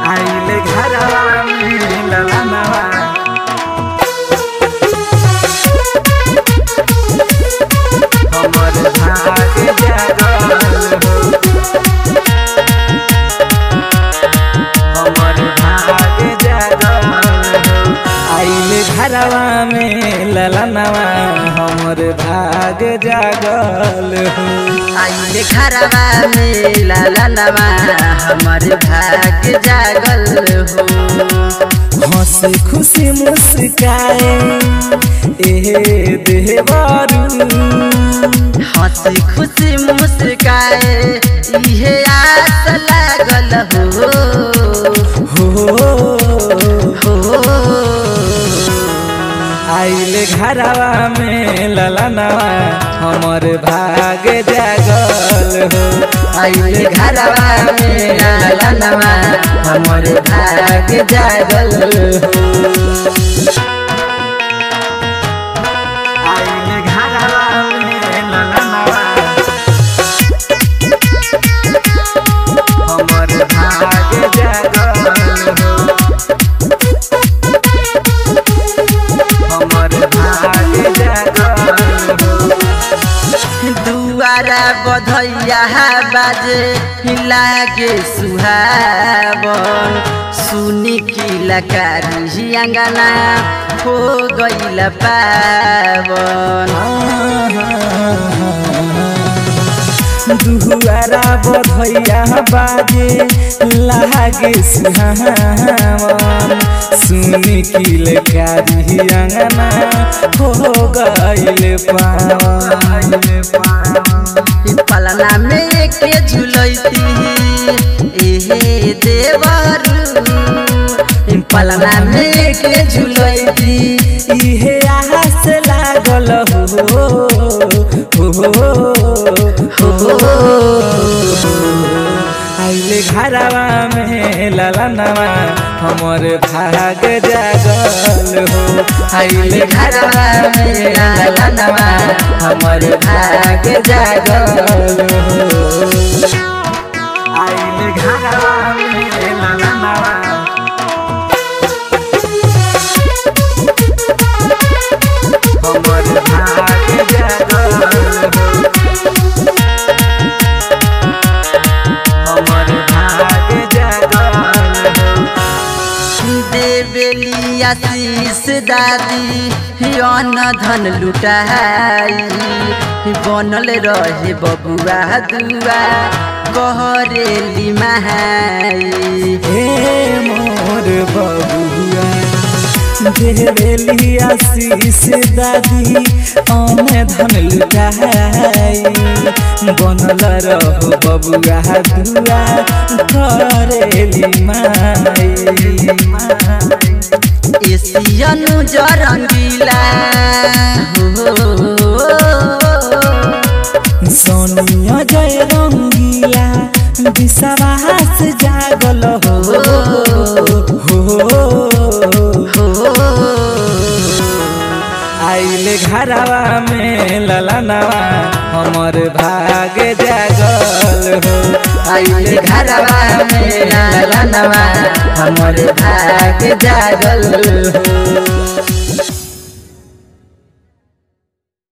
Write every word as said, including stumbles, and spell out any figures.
आइले घरवा में ललनवा हमर भाग जागल हो हमर भाग जागल हो आइले घरवा में ललनवा हमर भाग जागल हो आइले घरवा में ललनवा हमर भाग जागल हो हंस खुशी मुस्काए ए देवरू हंस खुशी मुस्काए इहे आस लागल हो हो हो आइले घरवा में ललनवा हमर भाग जागल हो आइले घरवा में ललनवा हमर भाग जागल हो आइले घरवा में ललनवा हमर भाग जागल हो हमर भाग जागल हो दुआरा बधैया बाजे लागे सुहावन सुनी की लकारी अंगना हो गइल पावन दुआरा बधैया बाजे लागे सुहावन सुनी की लकारी अंगना हो गइल पावन पलना में के झुलैती एहे देवरू पलना में के झुलैती इहे आस लागल हो हो आइले घरवा में ललनवा हमर भाग जागल हो आइले घरवा में ललनवा हमर भाग जागल हो आइले घरवा में ललनवा हमर भाग जागल हो हमर भाग जागल हो देवेली आशीष दादी अन्न धन लुटाई बनल रहे बबुआ दुआ कहरेली महाई हे मोर बबुआ देवेली आशीष दादी अन्न धन लुटाई बनल रहो बबुआ दुआ करेली माई एसियनु जरंगीला हो सोनिया जय रंगीला विश्वास जागल हो हो आइले घरवा में ललनवा हमर भाग जागल हो आइले घरवा में ललनवा हमर भाग जागल हो।